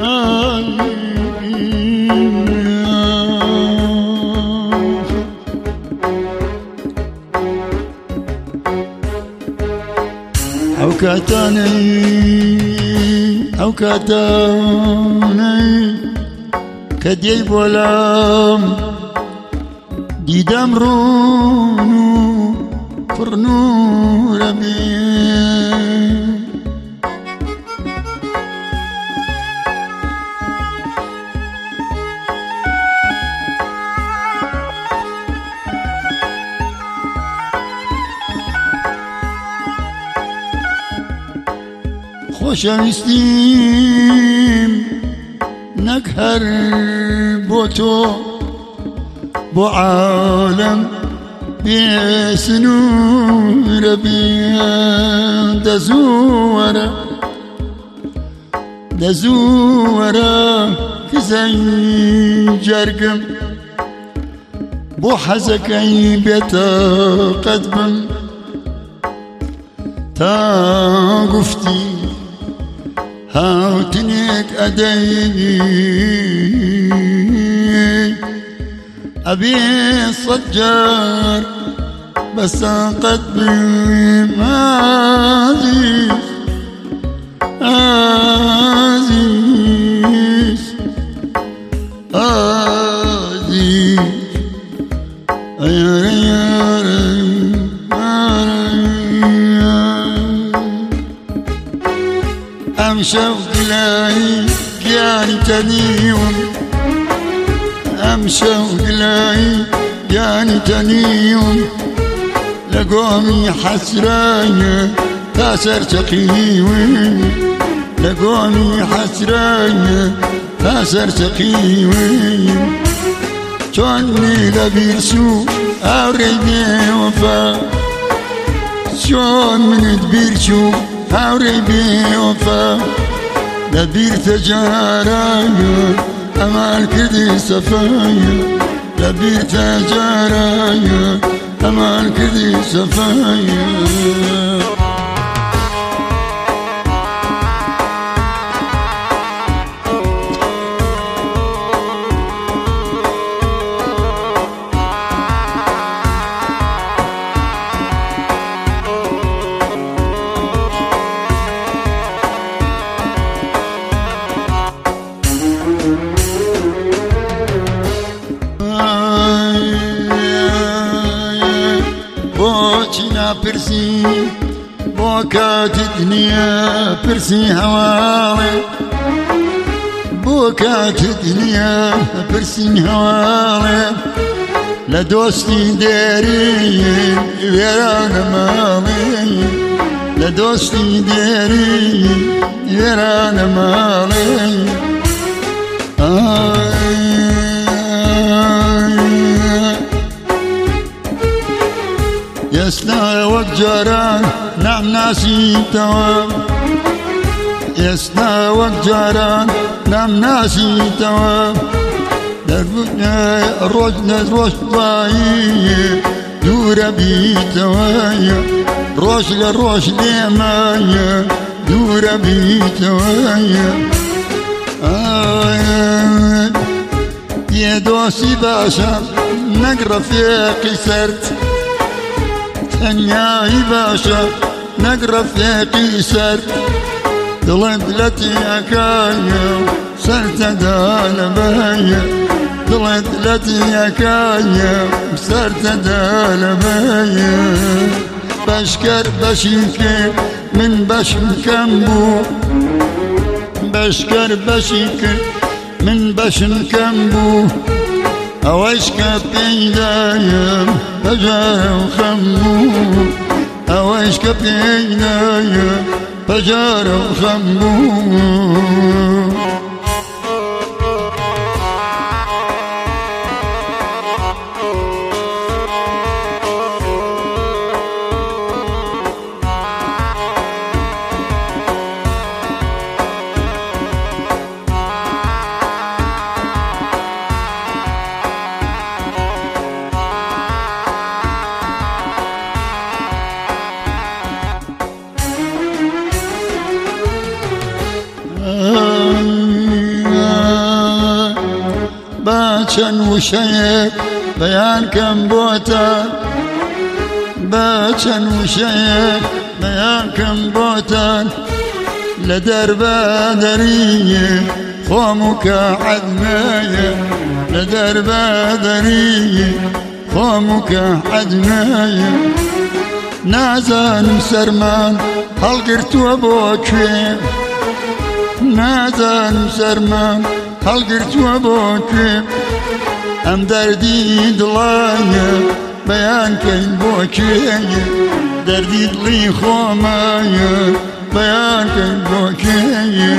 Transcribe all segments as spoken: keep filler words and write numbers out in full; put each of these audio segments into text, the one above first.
او كاتاني او كاتاني كدي بولام ديدام رونو فرنو ربي خوشویستیم نک هر بو تو بو عالم بسنور بیا دزوره دزوره کزی جرگم بو حزکی بیتا قدبم تا گفتی هاوتنيك أدي أبي الصجار بس قدمي عزيز عزيز عزيز يا أم شوق لاي جاني تنيوم أم شوق لاي جاني تنيوم لقومي حسرايا تاسر تقيوي لقومي حسرايا تاسر تقيوي شوني لبيرسو أوريبي وفا شون من تبيرسو هاوري بي وفا لبير تجارايا أمال كردي صفايا لبير تجارايا أمال كردي صفايا برسي بوكات الدنيا برسي هوالي بوكات الدنيا برسي هوالي لدوستي داري ويرانا مالي لدوستي داري ويرانا مالي آه يسنا وجران نعم ناسي توام يسنا وجران نعم ناسي توام دربنا روجنا روش باي دور بي توايا روش لروش ديمايا دور بي توايا آه يا دوسي باشا نقرا في قصرت يا باشا نقرا في قيسر دلدلتي يا سرت دال بيا دلدلتي يا سرت دال بيا بشكر بشيك من بشم بو بشكر بشيك من بشم بو أوشك بيدايا فجار وخمو أوشك بيدايا فجار وخمو چەند وشەیەک بەیان کەم بۆتە بە چەند وشەیەک بەیان کەم بۆتان لە دەربە دەریە خۆم و کە عەدمەیە لە دەربە دەریە خۆم و کە عەدمەیە نازانم سەرمان هەڵگرتووە بۆ کوێ نازانم سەرمان هەڵگرتووە بۆ کوێ ئەم دەردی دڵانە بەیان کەین بۆ کوێیە دەردی دڵی خۆمایە بەیان کەین بۆ کوێیە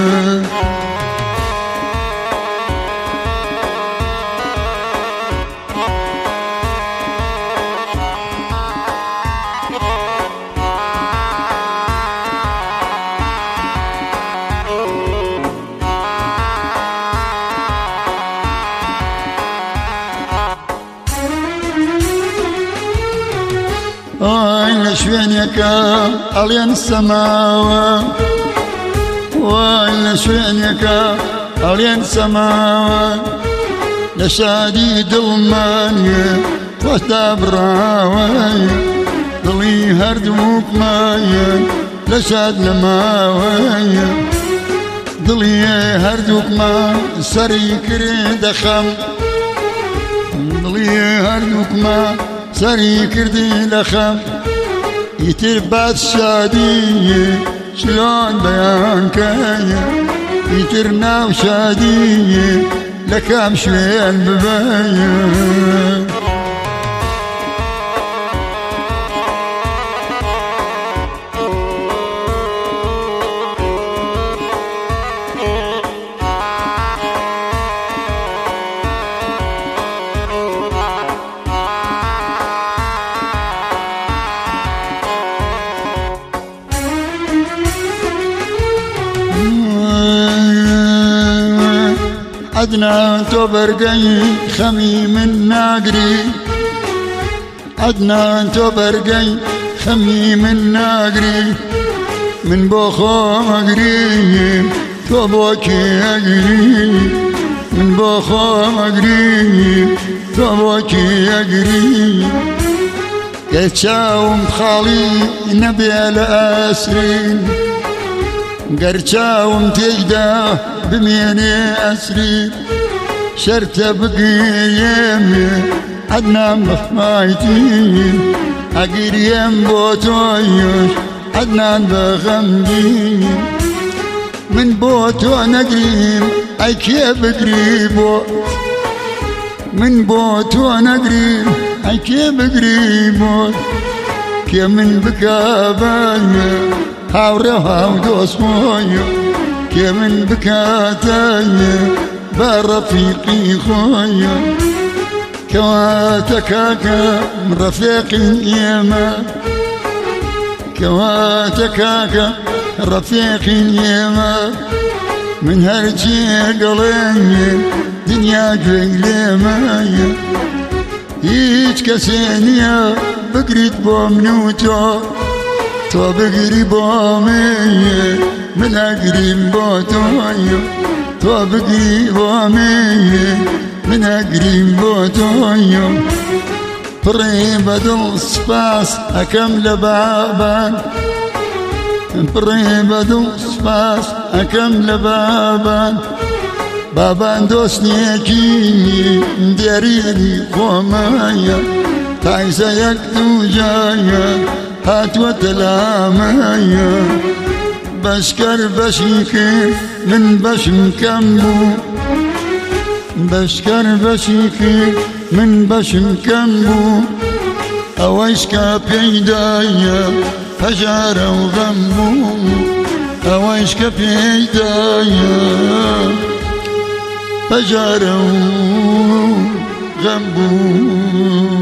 وای لە شوێنێکە ئەڵێن سەماوە وای لە شوێنێکە ئەڵێن سەماوە لە شادی دڵمانیە خۆشدا بڕاوەیە دڵی هەردووکمایە لە شاد نەماوەیە دڵی هەردووکمان سەری کرێ دەخەم دڵی هەردووکمان سەری کردی لە خەم ئیتر باد شادیە چلۆن بەیانکەیە ئیتر ناو شادیە لە کام شوێن ببەیە عدنان تۆ بەرگەی خەمی من ناگری عدنان تۆ بەرگەی خەمی من ناگری من بۆ خۆمەگریم تۆ بۆ کێگری من بۆ خۆمەگریم تۆ بۆ کێگری گە چاوم خاڵی نەبێ لە ئاسرین گەر چاوم تێیدا بمێنێ ئەسرین شەرتە بگرێمێ عەدنان بەخمایتین ئەگرێم بۆ تۆیش عەدنان بەغەمگین من بۆ تۆ نەگریم ئەی کێ بگری بۆ من بۆ تۆ نەگریم ئەی کێ بگری بۆ کێ من بکە بەیە هاوڕێ هاو دۆستمۆیە کێ من بکاتەیە بە ڕەفیقی خۆیە کەواتە کاکە ڕەفیقی ئێمە کەواتە کاکە ڕەفیقی ئێمە من هەرچی گەڵێنێ دنیا گوێی لێمەیە هیچ کەسێ نییە بگریت بۆ من و تۆ تۆ بگری بۆ مێیە من ئەگریم بۆ تۆیە تۆ بگری بۆ مێیە من ئەگریم بۆ تۆیە پڕێ بەدڵ سپاس ئەکەم لە بابان پڕێ بەدڵ سپاس ئەکەم لە بابان بابان دۆستنیەکی دێریری خۆمایە تایزە یەک دوو جایە هاتووەتە لامەیە بەشکەر بەشی کرد من بەشم کەم بوو بەشکەر بەشی کرد من بەشم کەم بوو ئەوەیش کە پێیدایە هەژارە و غەم بوو ئەوەیش کە پێیدایە هەژارە و غەم بوو